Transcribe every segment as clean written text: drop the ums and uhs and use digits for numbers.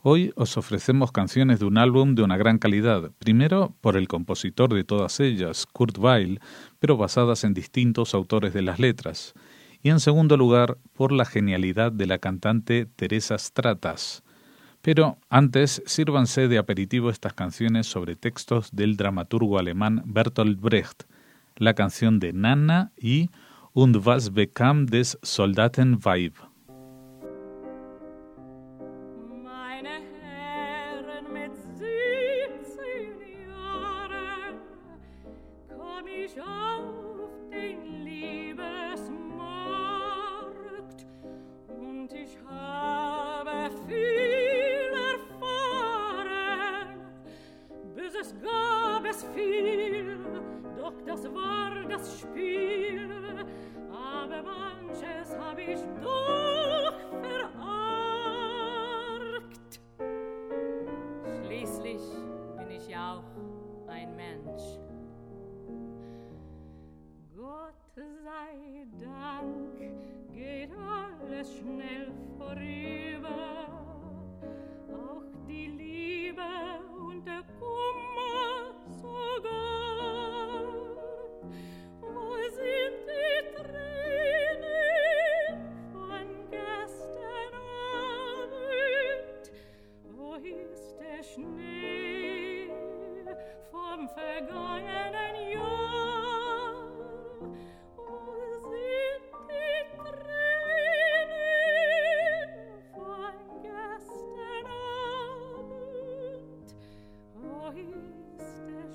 Hoy os ofrecemos canciones de un álbum de una gran calidad, primero por el compositor de todas ellas, Kurt Weill, pero basadas en distintos autores de las letras, y en segundo lugar por la genialidad de la cantante Teresa Stratas. Pero antes sírvanse de aperitivo estas canciones sobre textos del dramaturgo alemán Bertolt Brecht, la canción de Nanna y Und was bekam des Soldaten Weib. Das war das Spiel, aber manches hab ich doch verargt. Schließlich bin ich ja auch ein Mensch. Gott sei Dank geht alles schnell vorüber, auch die Liebe und der Kummer sogar. Schnee vom vergangenen Jahr, wo sind die Tränen von gestern Abend, wo ist der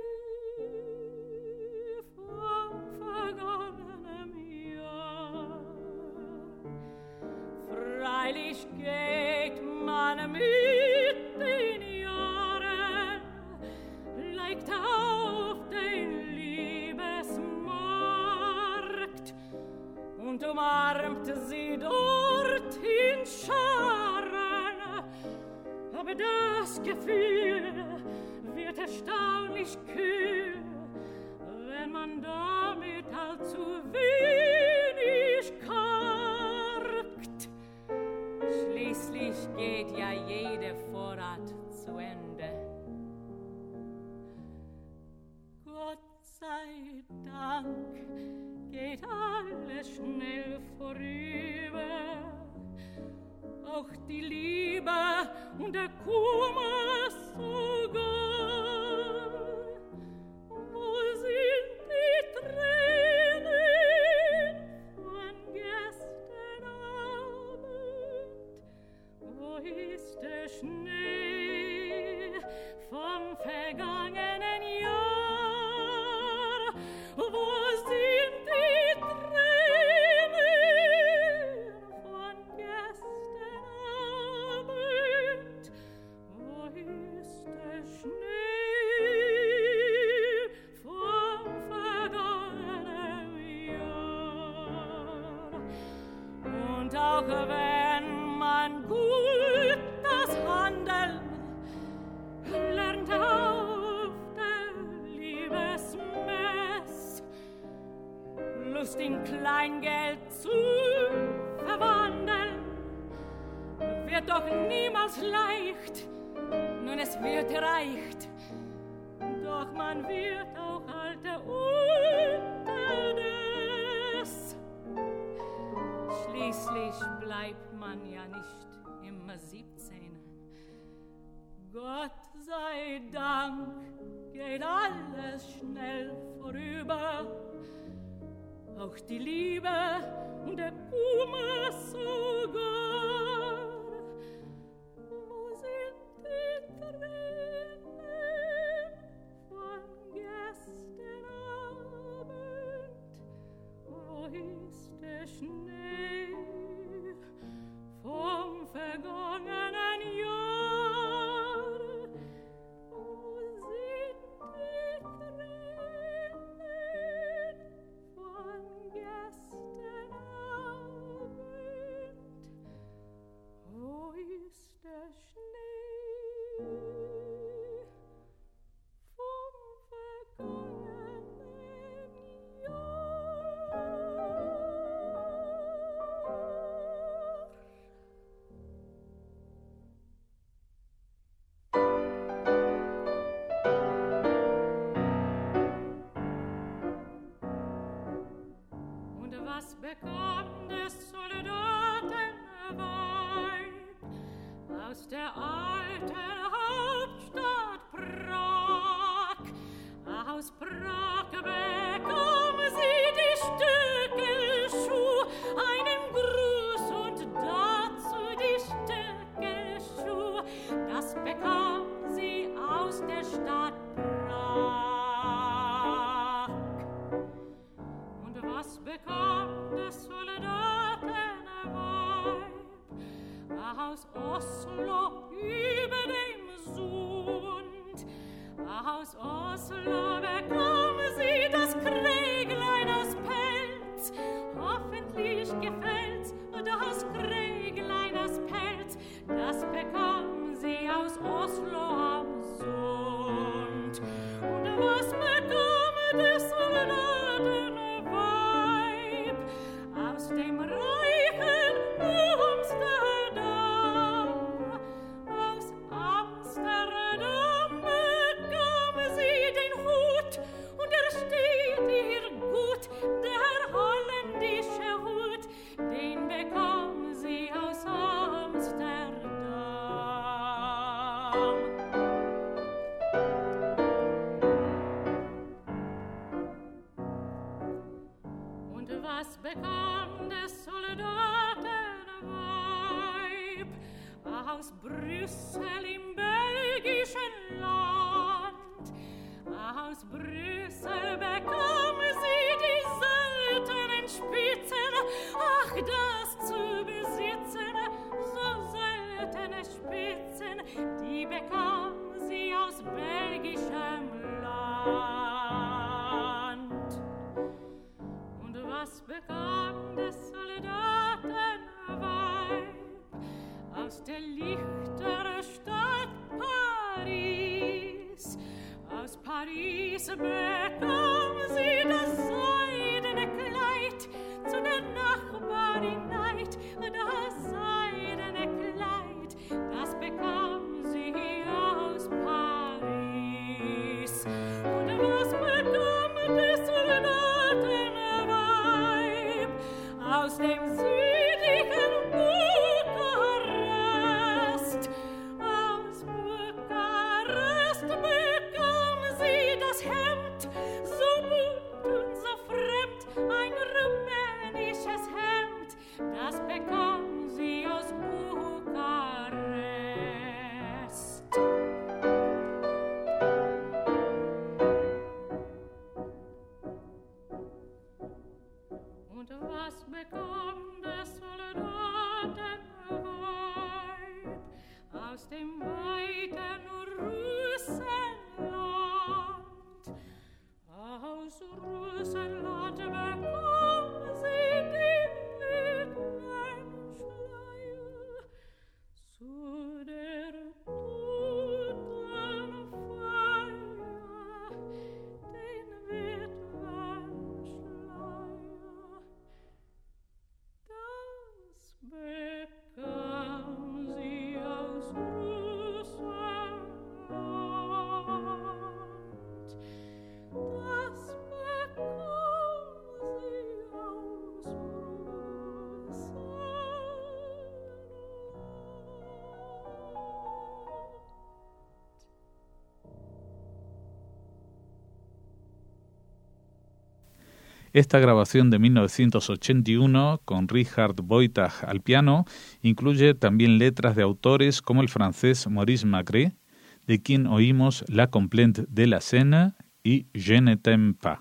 Schnee vom vergangenen Jahr? Freilich geht man mit auf den Liebesmarkt und umarmt sie dort in Scharen. Aber das Gefühl wird erstaunlich kühl, wenn man damit allzu wenig kargt. Schließlich geht ja jeder Vorrat zu Ende. Sei Dank geht alles schnell vorüber, auch die Liebe und der Kummer sogar. Wo sind die Tränen von gestern Abend? Wo ist der Schnee vom vergangenen Jahr? Wo sind die Tränen von gestern Abend? Wo ist der Schnee vom vergangenen Jahr? Und auch wenn man gut das Handeln lernt auf der Liebesmess, Lust in Kleingeld zu verwandeln, wird doch niemals leicht, nun es wird erreicht, doch man wird auch alter unterdes. Schließlich bleibt man ja nicht immer 17. Gott sei Dank geht alles schnell vorüber, auch die Liebe und der Kummer sogar. Wo sind die Tränen von gestern Abend? Wo ist der Schnee vom vergangenen Jahr? aus der alten Hauptstadt Prag. Aus Prag bekam sie die Stöckelschuh, einen Gruß und dazu die Stöckelschuh. Das bekam sie aus der Stadt Prag. Und was bekam des Soldatenweib aus Oslo über dem Sund? Aus Oslo bekam sie das Kräglein aus Pelz. Hoffentlich gefällt's, das Kräglein aus Pelz. Das bekam sie aus Oslo am Sund. Und was bekam des Soldatenweib aus dem reichen Amsterdam? Aus Amsterdam bekam sie den Hut, und steht ihr gut, der holländische Hut, den bekam sie aus Amsterdam. Und was bekam des Soldatenweib aus Brüssel im belgischen Land? Aus Brüssel bekam sie die seltenen Spitzen, ach, das zu besitzen, so seltene Spitzen, die bekam sie aus belgischem Land. Und was bekam des Soldatenweib aus der lichteren Stadt Paris? Aus Paris bekam sie das seidene Kleid, zu der Nachbarin Neid, das seidene Kleid, das bekam sie aus Paris. Und was bekam des Soldatenweib aus dem südlichen Bukarest? Aus Bukarest bekam sie das Hemd, so bunt und so fremd, ein rumänisches Hemd, das bekam sie aus Bukarest. Und was bekam des Soldatenweib aus dem weiten Russland? Aus Russland bekam sie den Witwenschleier, zu der Totenfeier, den Witwenschleier. Das bekam sie aus Russland. Das bekam sie aus Esta grabación de 1981, con Richard Boitag al piano, incluye también letras de autores como el francés Maurice Macré, de quien oímos La Complainte de la Seine y Je ne t'aime pas.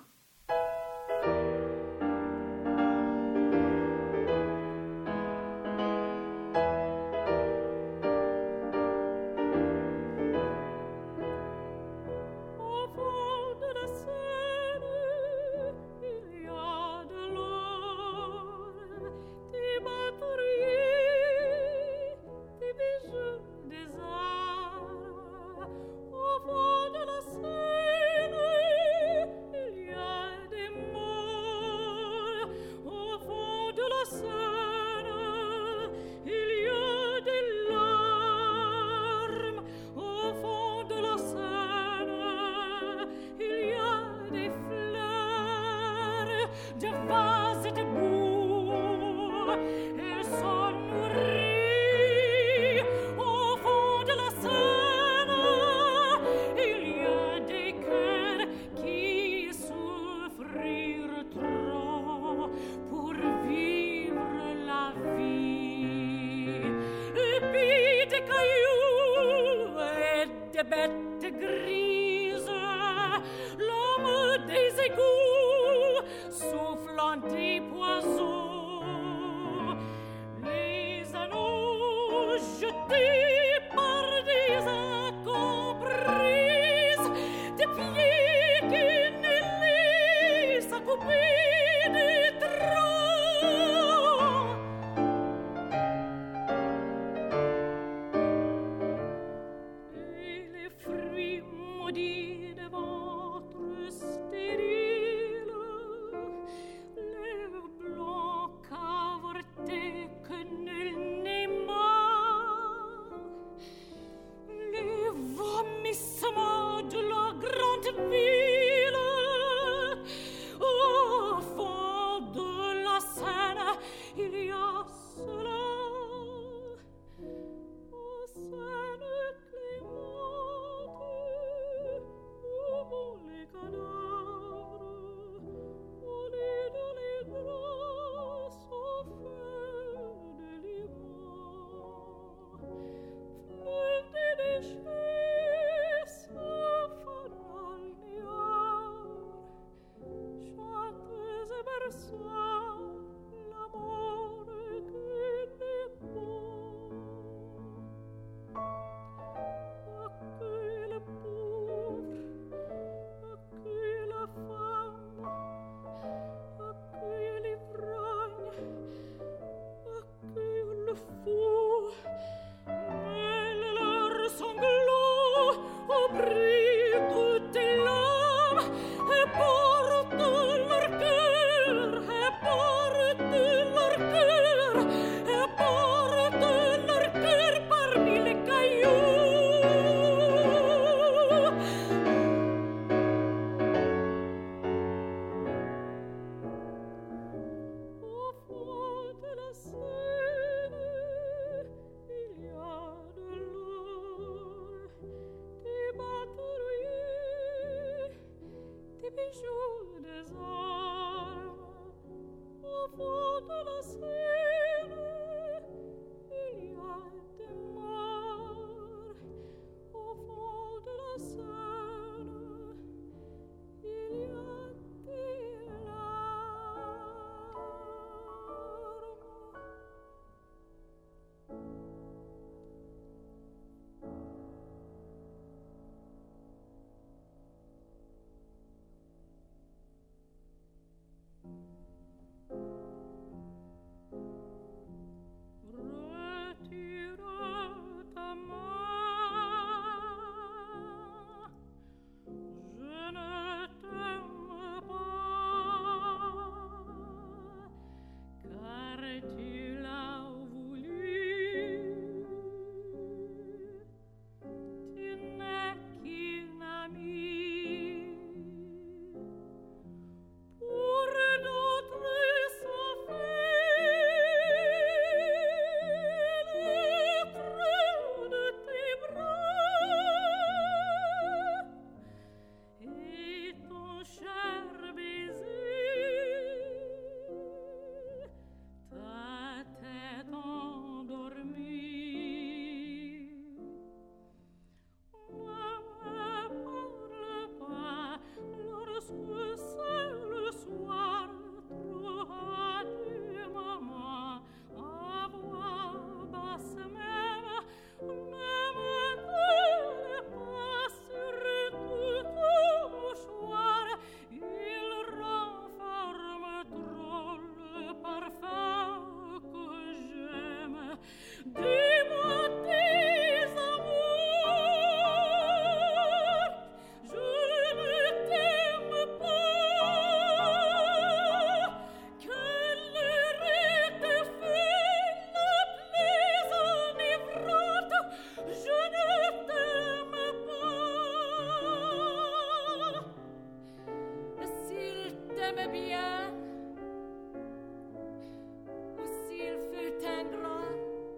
Il y a bêtes grises, l'homme des égouts, soufflant des poisons, les anneaux jetés par des incomprises, des pieds qui ne laissent à couper des troncs. Et les fruits maudits de votre stérile, les blancs cavortés que nul n'aima, les vomissements de la grande ville, au fond de la Seine, il y a cela, aux Seines clémentes, où vont les cadavres, au lit de les grâces, au feu de l'hiver, fleuve des déchets, fanal néant, chanteuse et berçant l'amour qui n'est pas. Accueille le pauvre, accueille la femme, accueille l'ivrogne, accueille le fou, mêle leurs sanglots au bruit de tes lames et porte leur cœur, et porte leur cœur, et porte leur cœur parmi les cailloux. Au fond de la Seine, il y a de l'or, des batteries, des bijoux, des armes. Au fond de la Seine, il y a des morts. Au fond de la Seine, il y a des larmes. Retire ta main, je ne t'aime pas, car tu l'as voulu. Tu n'es qu'une amie. Pour d'autres ça fait le creux de tes bras et ton cher baiser, ta tête endormie. Ne me parle pas lorsque c'est le soir, trop à des moments, à voix basse même. Ne me donne pas sur tout ton mouchoir, il renferme trop le parfum que j'aime. Dis-moi tes amours, je ne t'aime pas. Quelle aurait été fait la plaise enivrante, je ne t'aime pas. S'il t'aimait bien, ou s'il fut ingrat,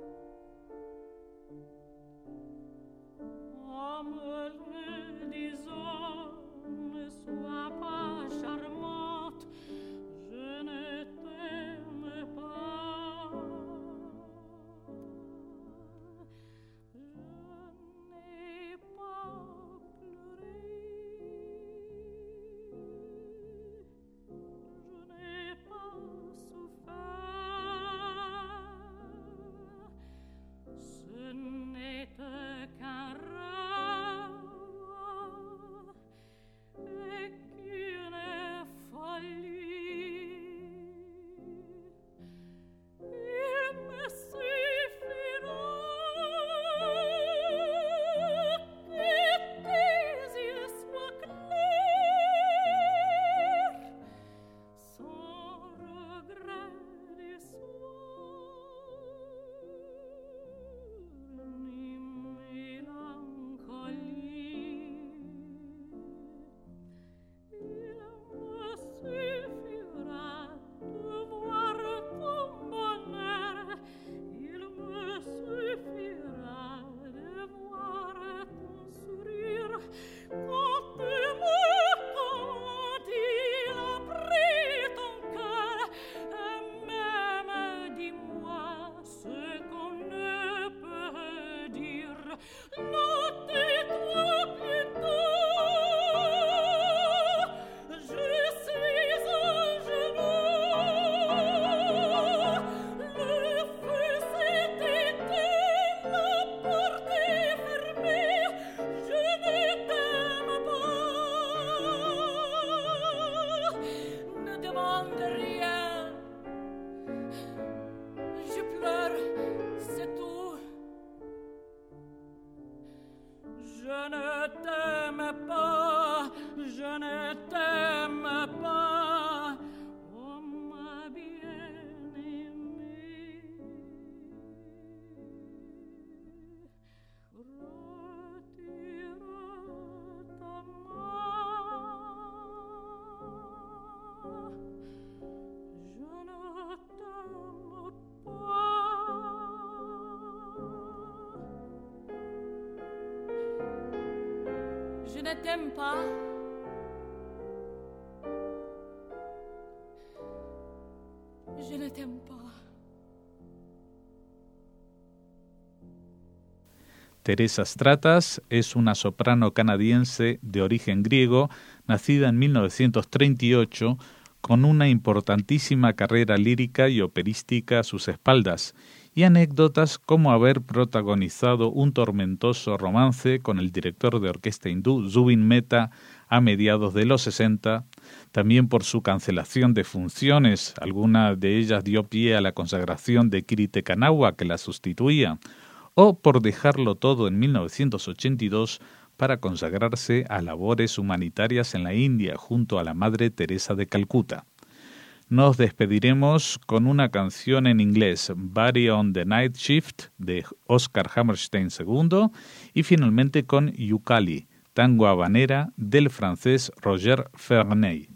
en me le disant, ne sois pas charmante, je ne t'aime pas. Je n'ai pas Je ne t'aime pas. Je ne t'aime pas. Teresa Stratas es una soprano canadiense de origen griego, nacida en 1938, con una importantísima carrera lírica y operística a sus espaldas, y anécdotas como haber protagonizado un tormentoso romance con el director de orquesta hindú Zubin Mehta a mediados de los 60, también por su cancelación de funciones, alguna de ellas dio pie a la consagración de Kirite Kanawa, que la sustituía, o por dejarlo todo en 1982 para consagrarse a labores humanitarias en la India junto a la Madre Teresa de Calcuta. Nos despediremos con una canción en inglés, Buddy on the Night Shift, de Oscar Hammerstein II, y finalmente con Yukali, tango habanera del francés Roger Ferney.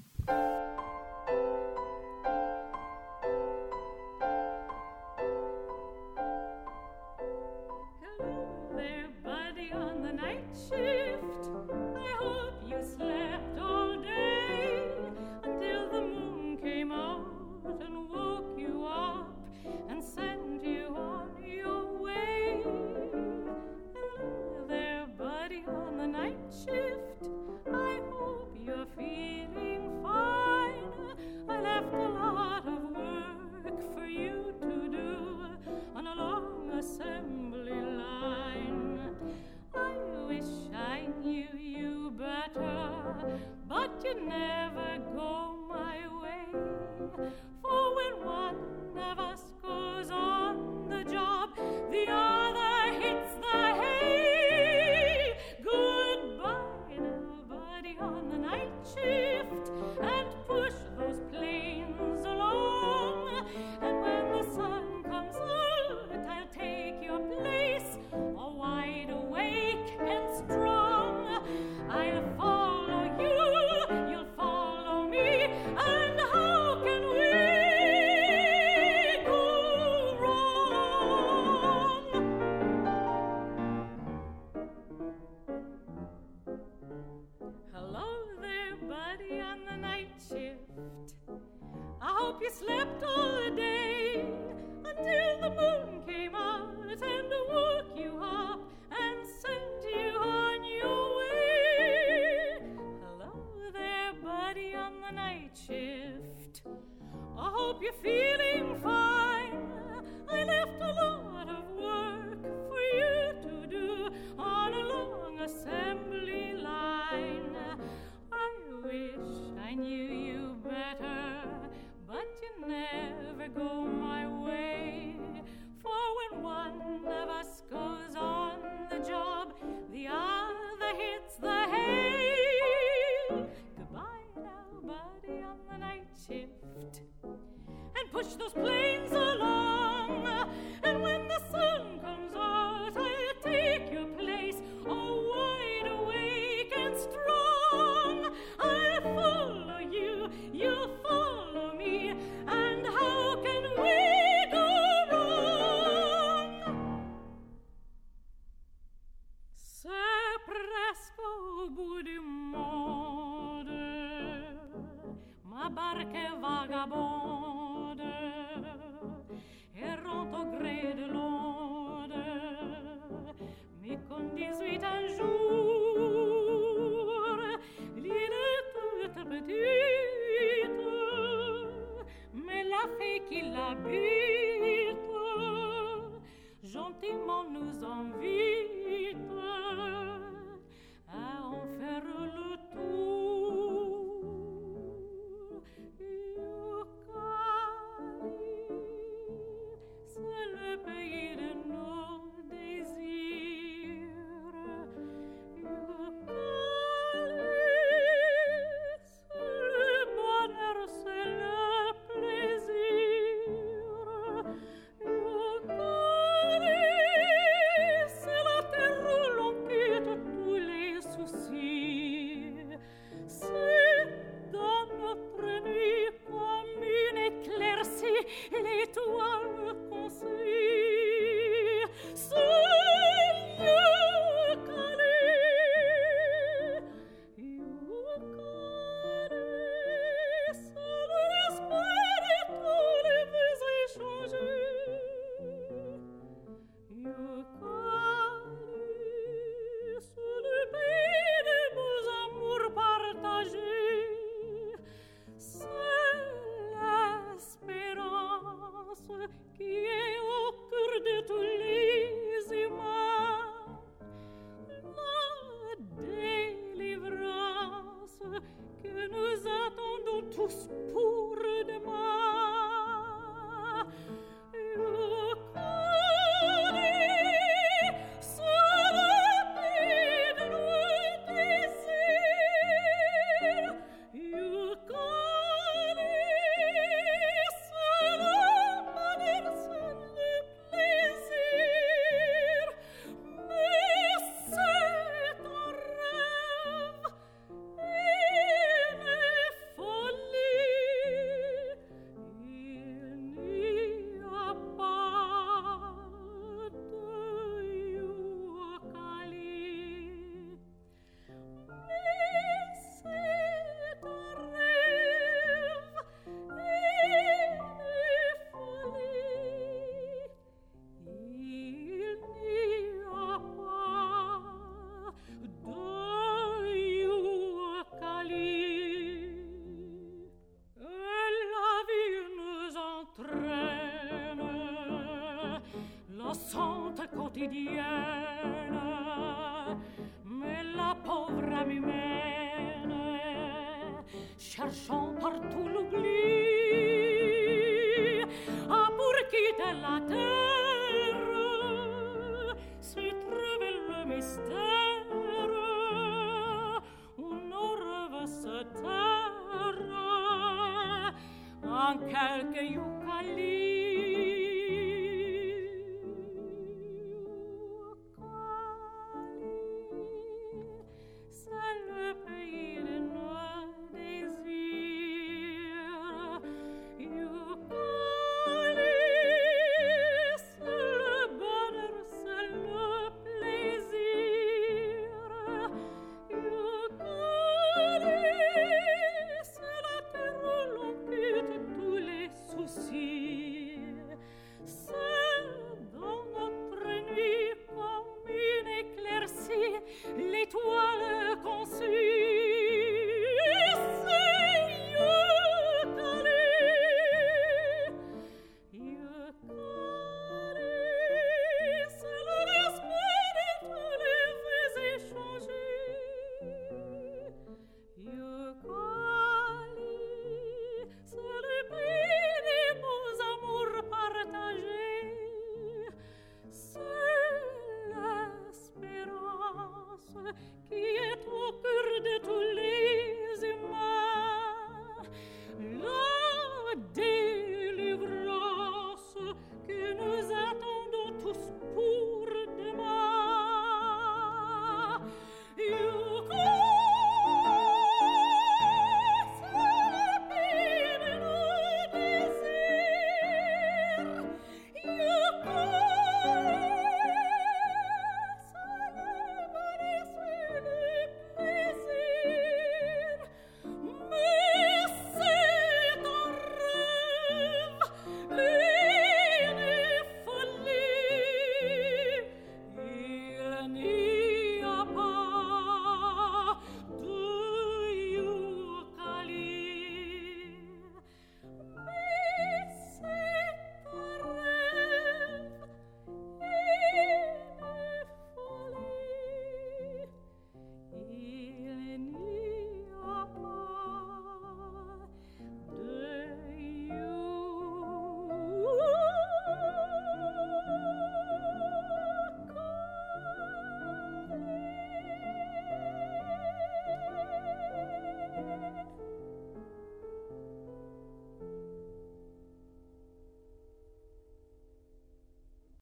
Mi quotidienne, mais la pauvre âme humaine, cherchant partout l'oubli, a pour quitter la terre, s'y trouve le mystère, où nos rêves se terrent en quelques yucalis. C'est le pays de nos désirs. Yucali, c'est le bonheur, c'est le plaisir. Yucali, c'est la terre où l'on quitte tous les soucis. C'est dans notre nuit comme une éclaircie, l'étoile qu'on suit. C'est Yucali. Yucali, c'est le respect de tous les vœux échangés. Yucali, c'est le pays des beaux amours partagés. C'est l'espérance qui est au cœur